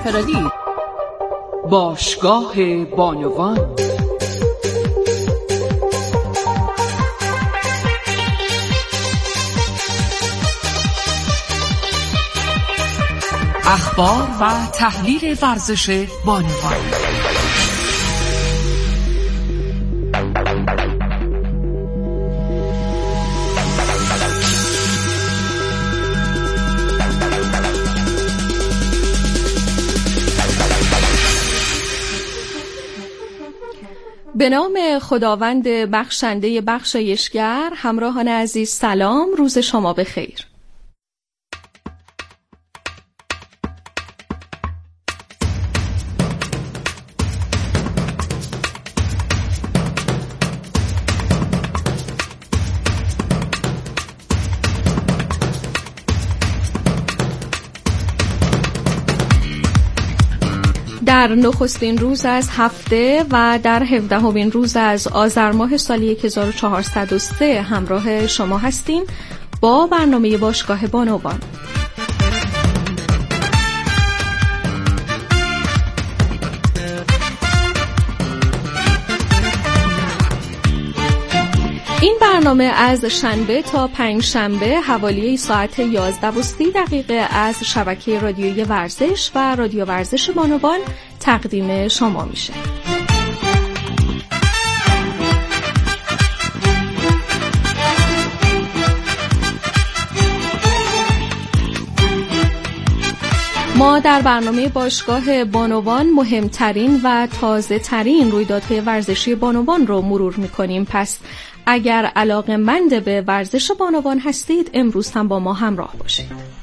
انفرادی. باشگاه بانوان. اخبار و تحلیل ورزش بانوان. به نام خداوند بخشنده بخشایشگر. همراهان عزیز سلام، روز شما بخیر. در نخستین روز از هفته و در 17مین روز از آذر ماه سال 1403 همراه شما هستیم با برنامه باشگاه بانوان. این برنامه از شنبه تا پنجشنبه حوالی ساعت 11:30 از شبکه رادیویی ورزش و رادیو ورزش بانوان تقدیم شما میشه. ما در برنامه باشگاه بانوان مهمترین و تازه ترین رویدادهای ورزشی بانوان رو مرور میکنیم. پس اگر علاقه‌مند به ورزش بانوان هستید امروز هم با ما همراه باشید.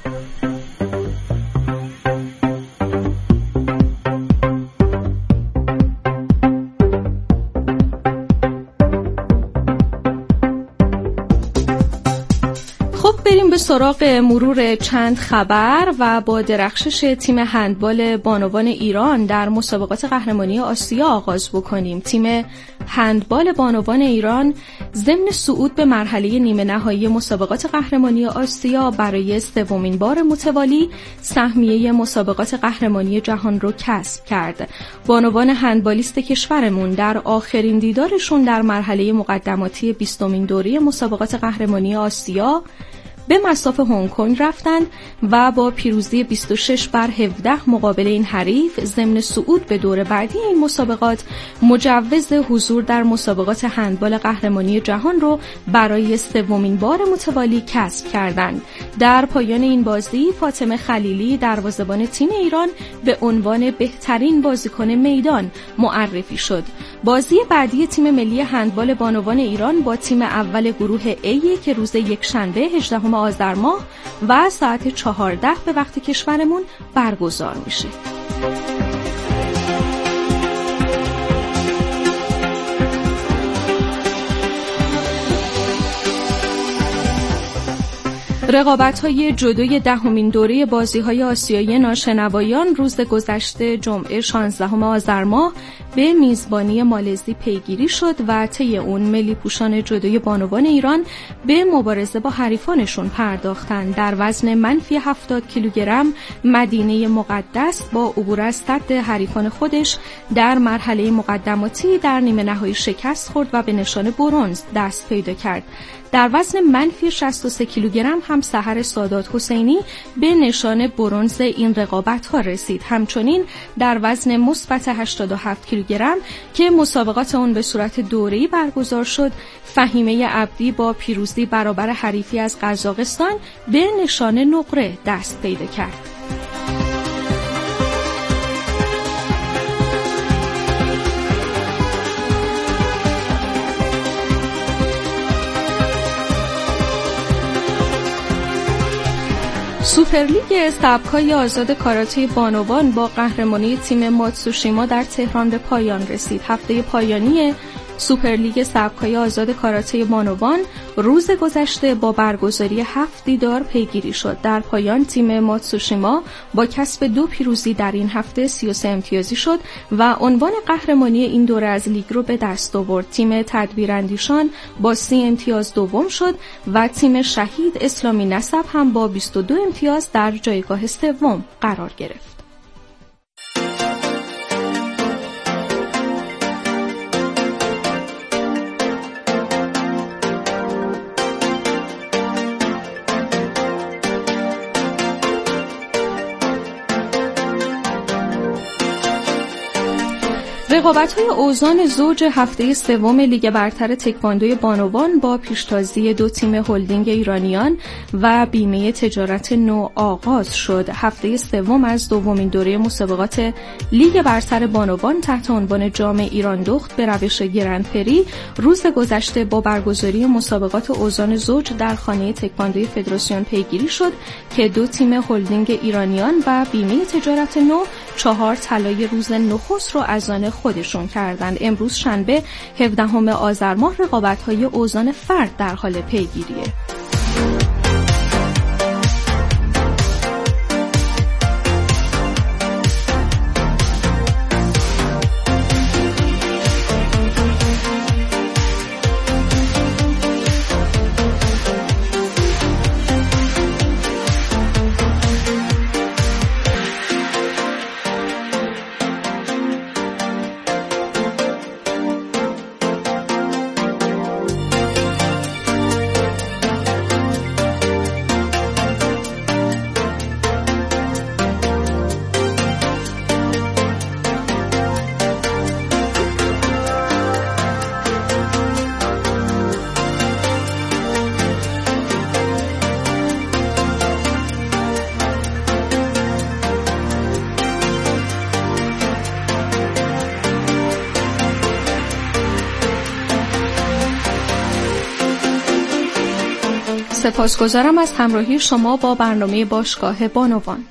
بریم به سراغ مرور چند خبر و با درخشش تیم هندبال بانوان ایران در مسابقات قهرمانی آسیا آغاز بکنیم. تیم هندبال بانوان ایران ضمن صعود به مرحله نیمه نهایی مسابقات قهرمانی آسیا برای سومین بار متوالی سهمیه مسابقات قهرمانی جهان رو کسب کرد. بانوان هندبالیست کشورمون در آخرین دیدارشون در مرحله مقدماتی 20مین دوره مسابقات قهرمانی آسیا به مصاف هنگ کنگ رفتند و با پیروزی 26-17 مقابل این حریف ضمن صعود به دور بعدی این مسابقات مجوز حضور در مسابقات هندبال قهرمانی جهان رو برای سومین بار متوالی کسب کردند. در پایان این بازی فاطمه خلیلی دروازه‌بان تیم ایران به عنوان بهترین بازیکن میدان معرفی شد. بازی بعدی تیم ملی هندبال بانوان ایران با تیم اول گروه A که روز یکشنبه 18 آذر ماه و ساعت 14 به وقت کشورمون برگزار میشه. رقابت‌های جودوی 10مین دوره بازی‌های آسیایی ناشنوایان روز گذشته جمعه 16 آذر ماه به میزبانی مالزی پیگیری شد و طی اون ملی پوشان جودوی بانوان ایران به مبارزه با حریفانشون پرداختند. در وزن منفی 70 کیلوگرم مدینه مقدس با عبور از سد حریفان خودش در مرحله مقدماتی در نیمه نهایی شکست خورد و به نشان برنز دست پیدا کرد. در وزن منفی 63 کیلوگرم هم سحر سادات حسینی به نشان برنز این رقابت‌ها رسید. همچنین در وزن مثبت 87 کیلوگرم که مسابقات اون به صورت دوره‌ای برگزار شد، فهیمه عبدی با پیروزی برابر حریفی از قزاقستان به نشان نقره دست پیدا کرد. سوپرلیگ سبک‌های آزاد کاراته بانوان با قهرمانی تیم ماتسوشیما در تهران به پایان رسید. هفته پایانی سوپرلیگ سبک‌های آزاد کاراته بانوان روز گذشته با برگزاری 7 دیدار پیگیری شد. در پایان تیم ماتسوشیما با کسب 2 پیروزی در این هفته 33 امتیازی شد و عنوان قهرمانی این دوره از لیگ رو به دست آورد. تیم تدبیراندیشان با 30 امتیاز دوم شد و تیم شهید اسلامی نسب هم با 22 امتیاز در جایگاه سوم قرار گرفت. رقابت‌های اوزان زوج هفته سوم لیگ برتر تکواندوی بانوان با پیشتازی دو تیم هلدینگ ایرانیان و بیمه تجارت نو آغاز شد. هفته سوم از دومین دوره مسابقات لیگ برتر بانوان تحت عنوان جام ایران دخت به روش گرندپری روز گذشته با برگزاری مسابقات اوزان زوج در خانه تکواندوی فدراسیون پیگیری شد که دو تیم هلدینگ ایرانیان و بیمه تجارت نو 4 طلای روز نخست رو از آن خودشون کردند. امروز شنبه 17 آذر ماه رقابت‌های اوزان فرد در حال پیگیریه. سپاسگزارم از همراهی شما با برنامه باشگاه بانوان.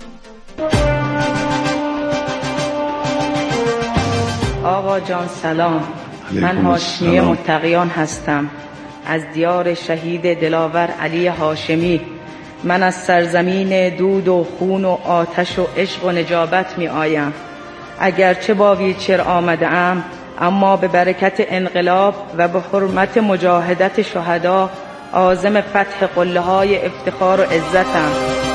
آقا جان سلام، من هاشمی متقیان هستم از دیار شهید دلاور علی هاشمی. من از سرزمین دود و خون و آتش و عشق و نجابت می آیم. اگرچه با ویلچر آمده ام، اما به برکت انقلاب و به حرمت مجاهدت شهدا عازم فتح قله های افتخار و عزتم.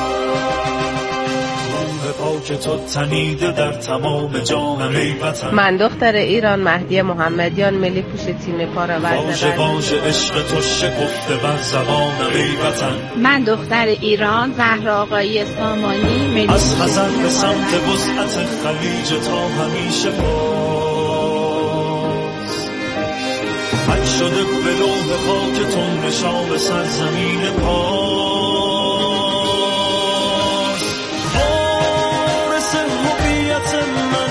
من دختر ایران مهدی محمدیان، ملی پوش تیم پاراورده. من دختر ایران زهرا آقایی سامانی، ملی از خزر به سمت وسعت خلیج تا همیشه حک شده به لوح خاکتون نشان سرزمین پاس. وارث هویت من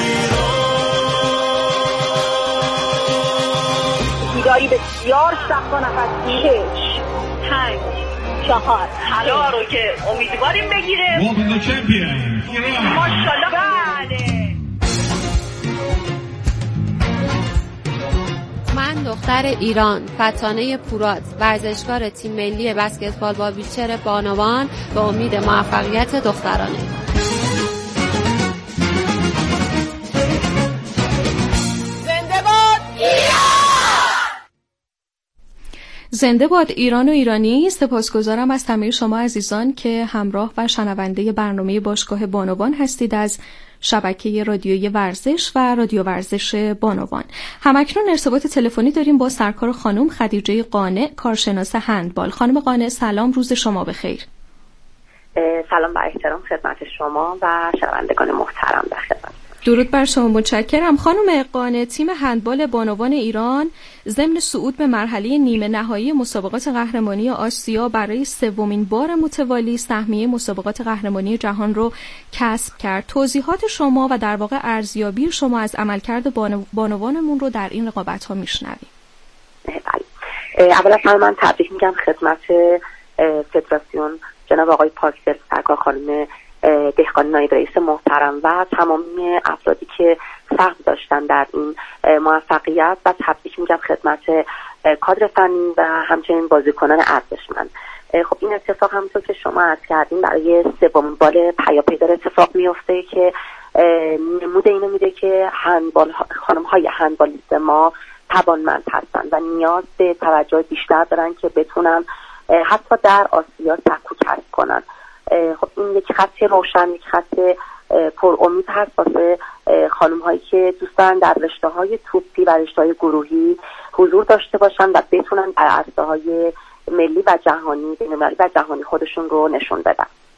ایران. بیداری بسیار سخت و نفس 5 4 طلا رو که امیدواریم بگیره. ماشاءالله. بله. من دختر ایران فتانه پوراد، ورزشکار تیم ملی بسکتبال با ویلچر بانوان، به امید موفقیت دخترانه. زنده باد ایران! زنده باد ایران و ایرانی. سپاسگزارم از همه شما عزیزان که همراه و شنونده برنامه باشگاه بانوان هستید از شبکه رادیویی ورزش و رادیو ورزش بانوان. همکنون ارتباط تلفنی داریم با سرکار خانم خدیجه قانع، کارشناس هندبال. خانم قانع سلام، روز شما بخیر. سلام با احترام خدمت شما و شنوندگان محترم در خدمت. درود بر شما، متشکرم. خانم قانع، تیم هندبال بانوان ایران ضمن صعود به مرحله نیمه نهایی مسابقات قهرمانی آسیا برای سومین بار متوالی سهمیه مسابقات قهرمانی جهان رو کسب کرد. توضیحات شما و در واقع ارزیابی شما از عملکرد بانوانمون رو در این رقابت‌ها میشنویم. بله. اول از همه من تبریک میگم خدمت فدراسیون جناب آقای پاکدل سرکار خانم دهقانی نایب رئیس محترم و تمامی افرادی که سهم داشتن در این موفقیت و تبریک میگم خدمت کادر فنی و همچنین بازیکنان ارزشمند. خب این اتفاق همونطور که شما عرض کردین برای سومین بار پیاپی داره اتفاق میفته که نمود اینو میده که خانم‌های هندبالیست ما توانمند هستن و نیاز به توجه بیشتر دارن که بتونن حتی در آسیا سکو کسب کنن. خب این یک خط روشن، یک خط پر امید هست واسه خانم‌هایی که دوست دارن در رشته‌های توپی و رشته‌های گروهی حضور داشته باشن و بتونن در عرصه‌های ملی و جهانی، بین‌المللی و جهانی خودشون رو نشون بدن.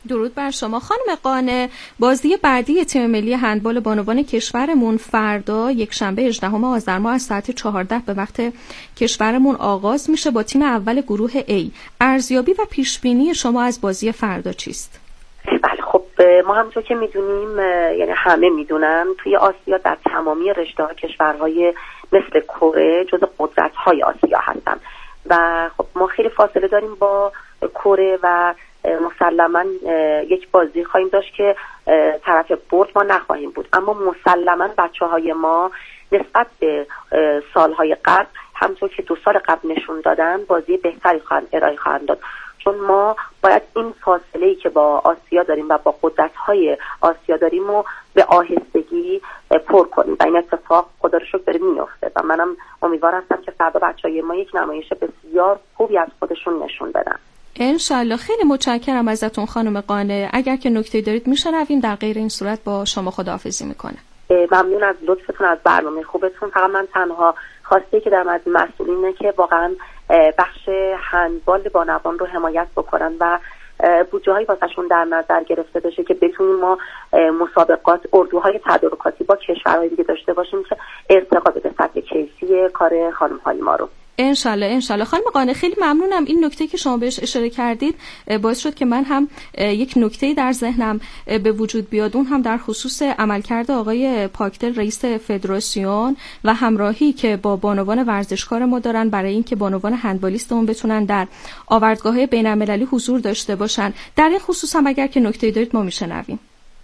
درود بر شما خانم قانع. بازی بعدی تیم ملی هندبال بانوان کشورمون فردا یکشنبه 18 آذر ماه از ساعت 14 به وقت کشورمون آغاز میشه با تیم اول گروه A. ارزیابی و پیشبینی شما از بازی فردا چیست؟ بله خب ما همونطور که میدونیم، یعنی همه میدونن، توی آسیا در تمامی رشته‌ها کشورهای مثل کره جزو قدرت‌های آسیا هستن و خب ما خیلی فاصله داریم با کره و مسلماً یک بازی خواهیم داشت که طرف برد ما نخواهیم بود، اما مسلماً بچه‌های ما نسبت به سالهای قبل همونطور که 2 سال قبل نشون دادن بازی بهتری ارائه خواهند داد، چون ما باید این فاصله‌ای که با آسیا داریم و با قدرت‌های آسیا داریم رو به آهستگی پر کنیم و این اتفاق خدا رو شکر داره میفته و منم امیدوار هستم که فردا بچه‌های ما یک نمایش بسیار خوبی از خودشون نشون بدن. انشالله. خیلی متشکرم ازتون خانم قانع. اگر که نکته دارید میشنویم، در غیر این صورت با شما خداحافظی میکنه. ممنون از لطفتون، از برنامه خوبتون. فقط من تنها خواسته که دارم از مسئولینه که واقعا بخش هندبال بانوان رو حمایت بکنن و بودجه‌هایی واسهشون در نظر گرفته بشه که بتونیم ما مسابقات اردوهای تدارکاتی با کشورهای دیگه داشته باشیم که ارتقا بده سطح کیفی کار خانم‌های ما رو. انشالله. خانم قانع خیلی ممنونم. این نکته که شما بهش اشاره کردید باعث شد که من هم یک نکته در ذهنم به وجود بیاد، اون هم در خصوص عملکرد آقای پاکدل رئیس فدراسیون و همراهی که با بانوان ورزشکار ما دارن برای اینکه بانوان هندبالیستمون بتونن در آوردگاه‌های بین‌المللی حضور داشته باشن. در این خصوص هم اگر که نکته دارید ما میشنویم.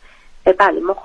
بله، ما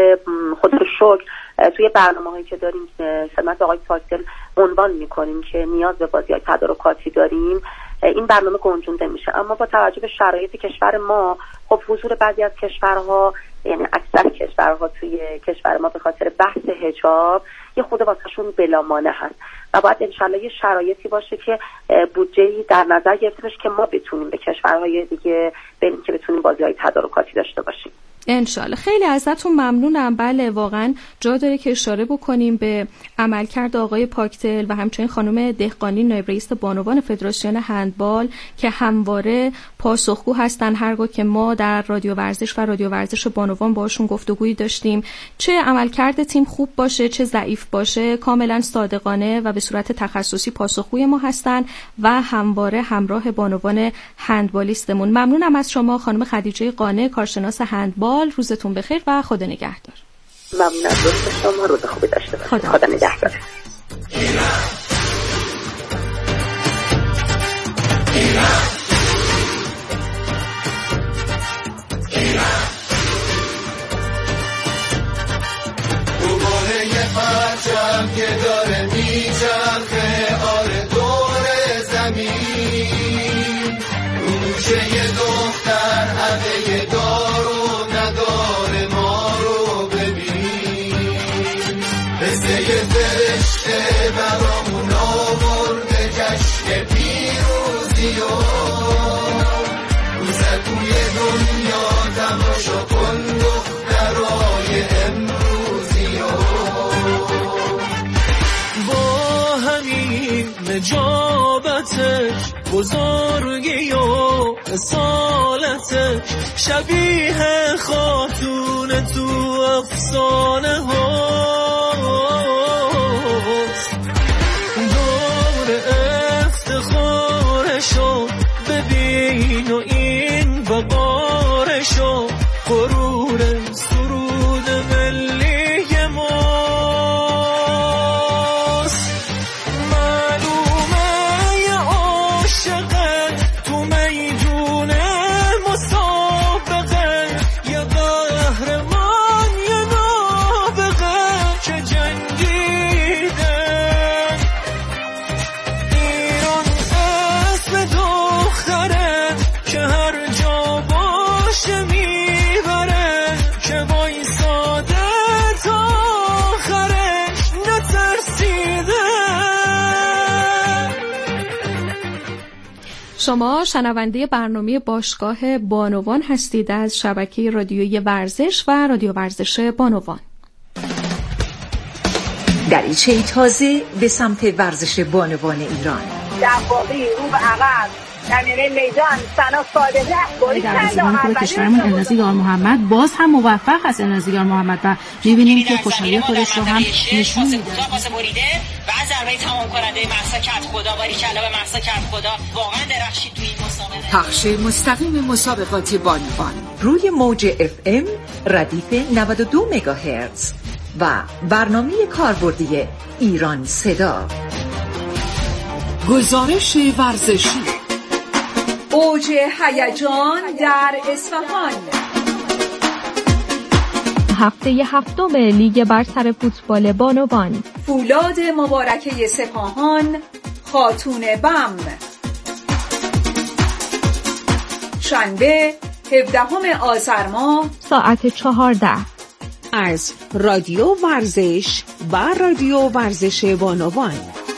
خود رو شکر توی برنامه‌هایی که داریم خدمت آقای پاکدل عنوان می‌کنیم که نیاز به بازی‌های تدارکاتی داریم، این برنامه گنجونده میشه، اما با توجه به شرایط کشور ما خب حضور بعضی از کشورها، یعنی اکثر کشورها توی کشور ما به خاطر بحث حجاب یه خود واسهشون بلامانع هست و باید انشالله یه شرایطی باشه که بودجه‌ای در نظر گرفته بشه که ما بتونیم به کشورهای دیگه بریم که بتونیم بازی‌های تدارکاتی داشته باشیم. انشالله. خیلی ازتون ممنونم. بله واقعا جا داره که اشاره بکنیم به عملکرد آقای پاکدل و همچنین خانم دهقانی نایب رئیس بانوان فدراسیون هندبال که همواره پاسخگو هستن هرگاه که ما در رادیو ورزش و رادیو ورزش بانوان باشون گفتگویی داشتیم، چه عملکرد تیم خوب باشه چه ضعیف باشه کاملا صادقانه و به صورت تخصصی پاسخگوی ما هستن و همواره همراه بانوان هندبالیستمون. ممنونم از شما خانم خدیجه قانع، کارشناس هندبال. روزتون بخیر و خدا نگهدار. ممنون از شما، روز خوبی داشته باشید. خدا نگهدار. دوباره یه پرچم که داره میچرخه آره دور زمین، روشه یه دختر عده دارو نداره ما رو ببین، مثل یه فرشته برامون آورده جشن پیروزی و روزه توی دنیا تماشا کن دخترای امروزی و با همین نجابتش بزرگی و اصالتش شبیه خاتون تو افسانه هاست، دور افتخارشو ببین و این وقارشو غرور سرود ملی ماست، معلومه یه عاشقت تو میدون مسابقه، یه قهرمان یه نابغه که جنگیده، ایران اسم دختره که هر جا باشه میبره، که وایساده تا آخرش نترسیده. شما شنونده برنامه باشگاه بانوان هستید از شبکه رادیویی ورزش و رادیو ورزش بانوان. دریچه تازه به سمت ورزش بانوان ایران. دقاقی رو به عقب در میانه میدان سنا صادقه گل کرد. خوب کشورمون النازیار محمد باز هم موفق است. النازیار محمد و می‌بینیم که خوشحالی خودش رو هم نشون میده. پاس بریده و ضربه تمام کننده مهسا کرد خدا، باری کلا به مهسا کرد خدا، واقعا درخشید توی این مسابقه. پخش مستقیم مسابقات بانوان روی موج FM ردیف 92 مگاهرتز و برنامه کاربردی ایران صدا. گزارش ورزشی. اوج هیجان در اصفهان. هفته هفتم لیگ برتر فوتبال بانوان. فولاد مبارکه سپاهان خاتون بم. شنبه 17 آذر ماه ساعت 14 از رادیو ورزش و رادیو ورزش بانوان.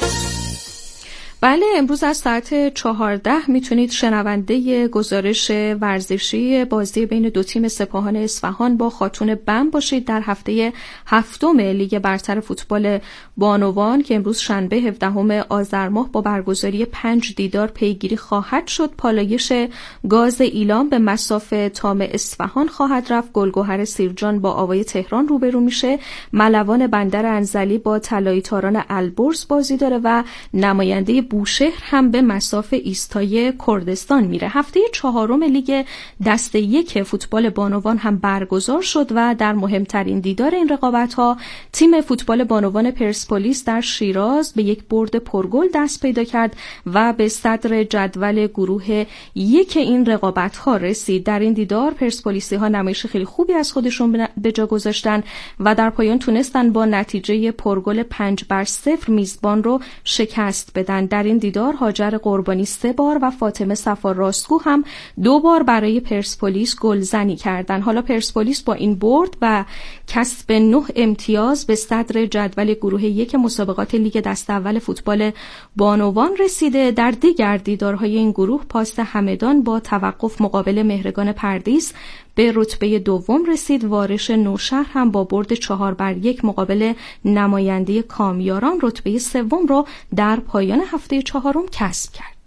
بله، امروز از ساعت 14 میتونید شنونده گزارش ورزشی بازی بین دو تیم سپاهان اصفهان با خاتون بم باشید در هفته هفتم لیگ برتر فوتبال بانوان که امروز شنبه 17 آذر ماه با برگزاری 5 دیدار پیگیری خواهد شد. پالایش گاز ایلام به مصاف تام اصفهان خواهد رفت. گلگهر سیرجان با آوای تهران روبرو میشه. ملوان بندر انزلی با طلایی تاران البرز بازی داره و نماینده بوشهر هم به مصاف ایستای کردستان میره. هفته چهارم لیگ دسته یک فوتبال بانوان هم برگزار شد و در مهمترین دیدار این رقابت‌ها تیم فوتبال بانوان پرسپولیس در شیراز به یک برد پرگل دست پیدا کرد و به صدر جدول گروه یک این رقابت‌ها رسید. در این دیدار پرسپولیسی‌ها نمایش خیلی خوبی از خودشون به جا گذاشتن و در پایان تونستن با نتیجه پرگل 5-0 میزبان رو شکست بدن. در این دیدار هاجر قربانی 3 بار و فاطمه صفا راستگو هم 2 بار برای پرسپولیس گلزنی کردند. حالا پرسپولیس با این برد و کسب 9 امتیاز به صدر جدول گروه یک مسابقات لیگ دسته اول فوتبال بانوان رسیده. در دیگر دیدارهای این گروه پاس همدان با توقف مقابل مهرگان پردیس به رتبه دوم رسید. وارش نوشهر هم با برد 4-1 مقابل نماینده کامیاران رتبه سوم را در پایان هفته چهارم کسب کرد.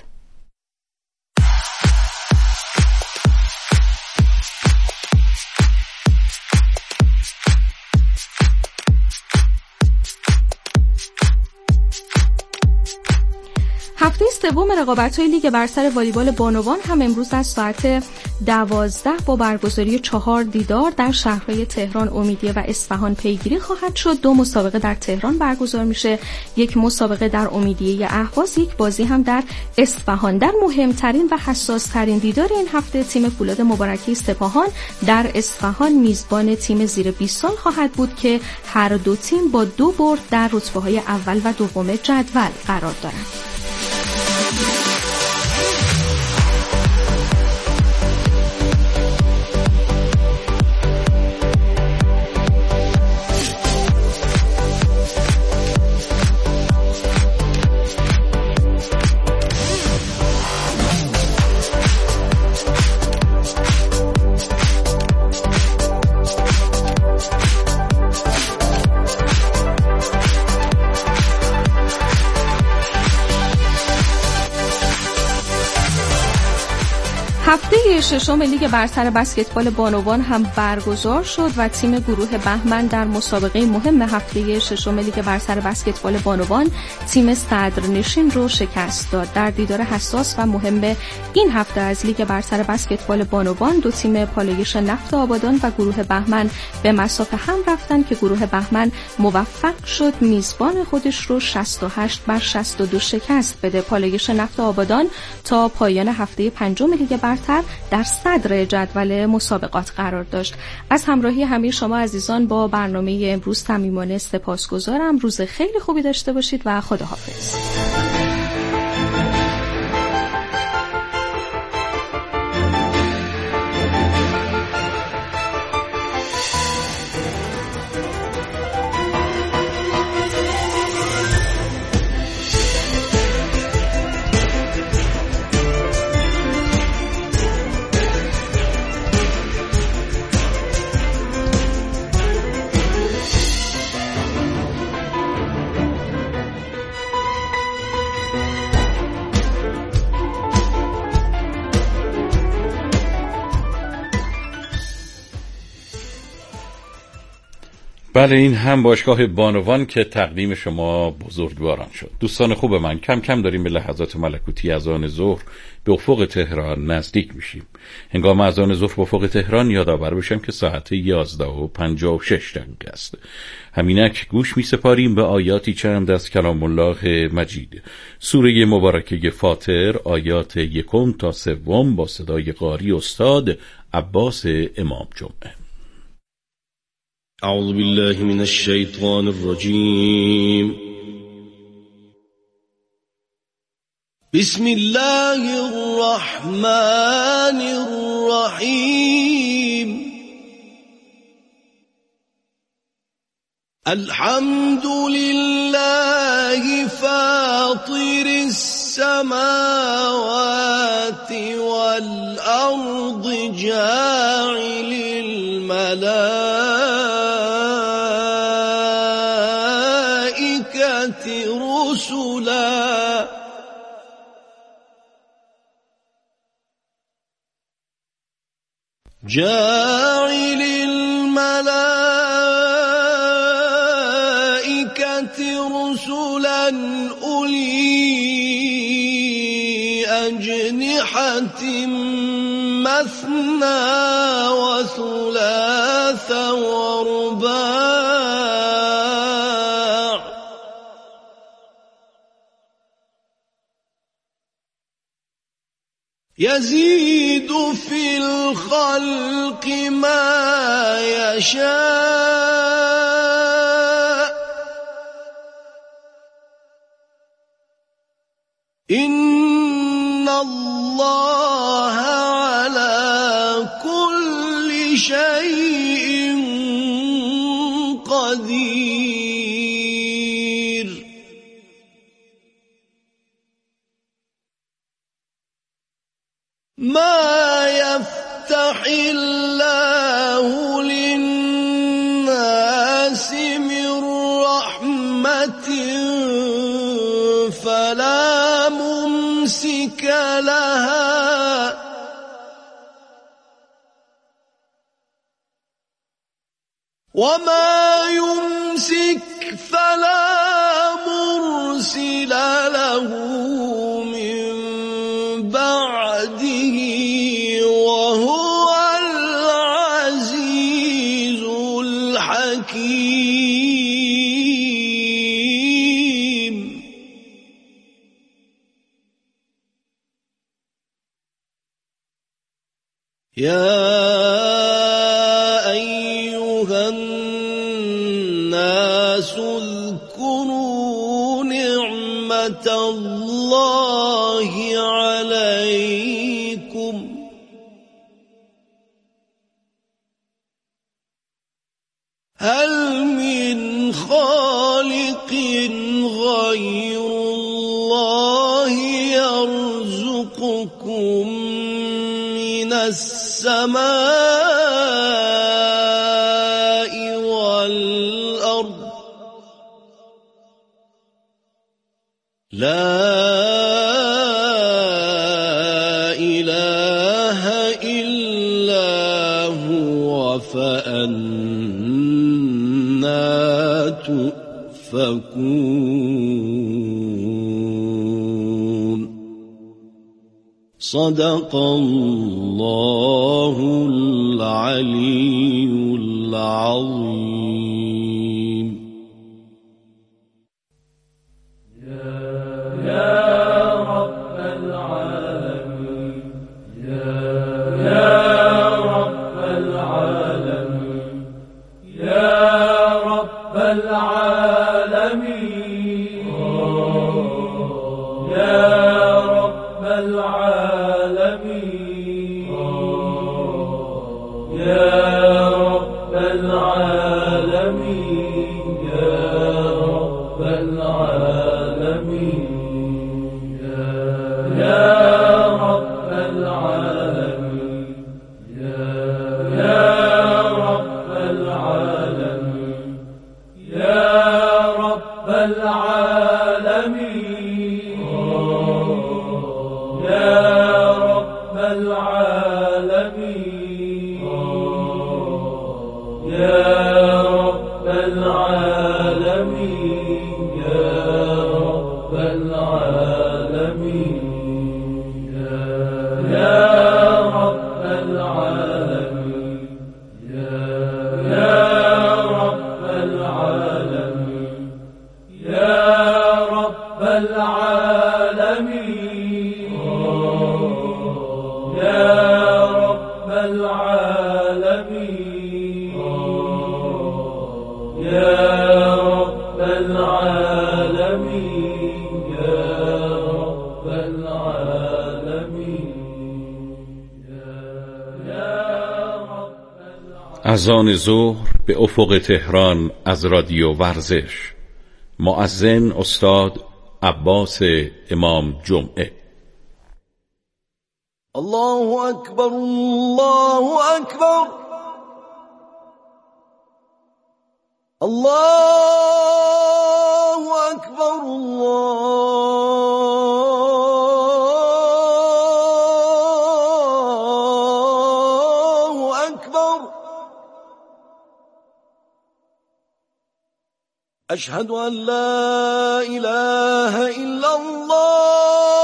هفته سوم رقابت‌های لیگ برتر والیبال بانوان هم امروز از ساعت 12 با برگزاری 4 دیدار در شهرهای تهران، امیدیه و اصفهان پیگیری خواهد شد. 2 مسابقه در تهران برگزار میشه، یک مسابقه در امیدیه اهواز، یک بازی هم در اصفهان. در مهمترین و حساس‌ترین دیدار این هفته تیم فولاد مبارکه سپاهان در اصفهان میزبان تیم زیر 20 سال خواهد بود که هر دو تیم با 2 برد در رتبه‌های اول و دوم جدول قرار دارند. هفته ششم لیگ برتر بسکتبال بانوان هم برگزار شد و تیم گروه بهمن در مسابقه مهم هفته ششم لیگ برتر بسکتبال بانوان تیم صدرنشین رو شکست داد. در دیدار حساس و مهم این هفته از لیگ برتر بسکتبال بانوان دو تیم پالایش نفت آبادان و گروه بهمن به مصاف هم رفتن که گروه بهمن موفق شد میزبان خودش رو 68-62 شکست بده. پالایش نفت آبادان تا پایان هفته پنجم لیگ برتر در صدر جدول مسابقات قرار داشت. از همراهی همه شما عزیزان با برنامه امروز صمیمانه سپاسگزارم. روز خیلی خوبی داشته باشید و خداحافظ. بله، این هم باشگاه بانوان که تقدیم شما بزرگواران شد. دوستان خوب من، کم کم داریم به لحظات ملکوتی اذان ظهر به افق تهران نزدیک میشیم. هنگام اذان ظهر به افق تهران یادآور بشم که ساعت 11:56 است. همینک گوش می سپاریم به آیاتی چند از کلام الله مجید، سوره مبارکه فاطر، آیات 1 تا 3 با صدای قاری استاد عباس امام جمعه. اعوذ بالله من الشیطان الرجیم. بسم الله الرحمن الرحیم. الحمد لله فاطر السماوات والأرض جاعل الملائكة رسلا جاعل الملائكة رسلا أولي أجنحة مثنى وثلاث ورباع يزيد في الخلق ما يشاء إن الله على كل شيء قدير. ما يفتح الله للناس من رحمة فلا ممسك لها وما يمسك فلا مرسل له من بعده وهو العزيز الحكيم. يا أيها الناس اذكروا نعمة الله عليكم هل من خالق غير الله يرزقكم من السماء والأرض لا إله إلا هو فأنا تؤفكون. صدق الله العلي العظيم. اذان ظهر به افق تهران از رادیو ورزش. مؤذن استاد عباس امام جمعه. الله اکبر الله اکبر الله اکبر الله اکبر اشهد ان لا اله الا الله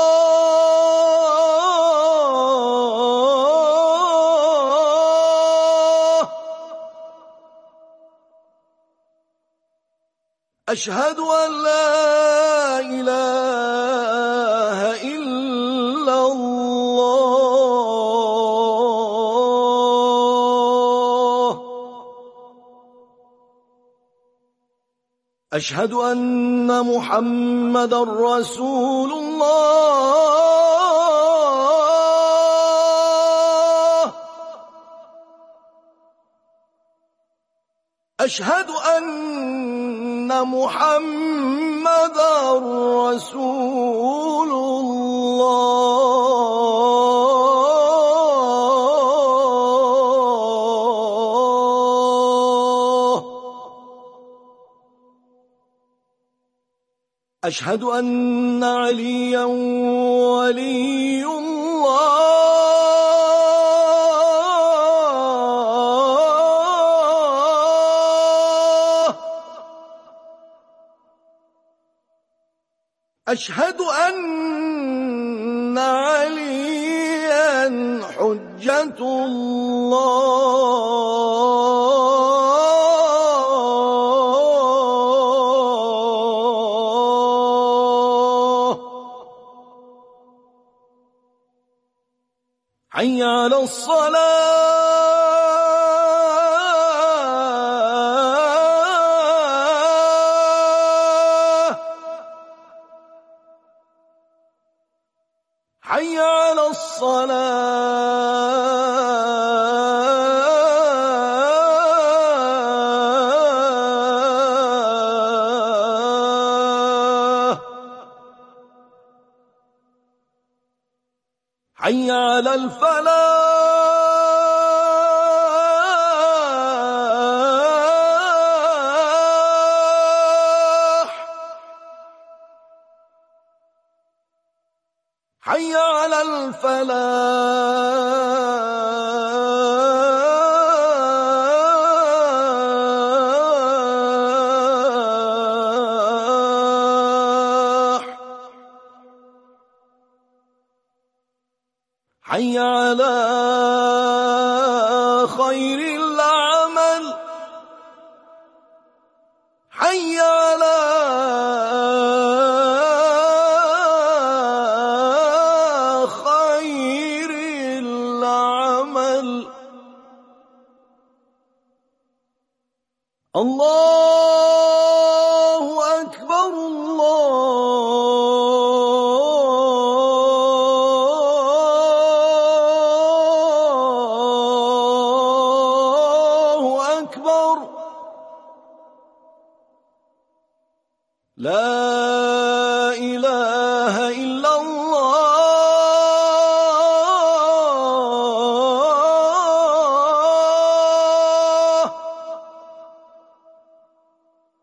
أشهد أن لا إله إلا الله أشهد أن محمد رسول الله أشهد أن محمد رسول الله أشهد أن عليا ولي الله أشهد أن عليا حجة الله حي على الصلاة حي على الصلاة حي على الفلاح حي على الفلاح حي على خير العمل حي على خير العمل الله أكبر الله أكبر لا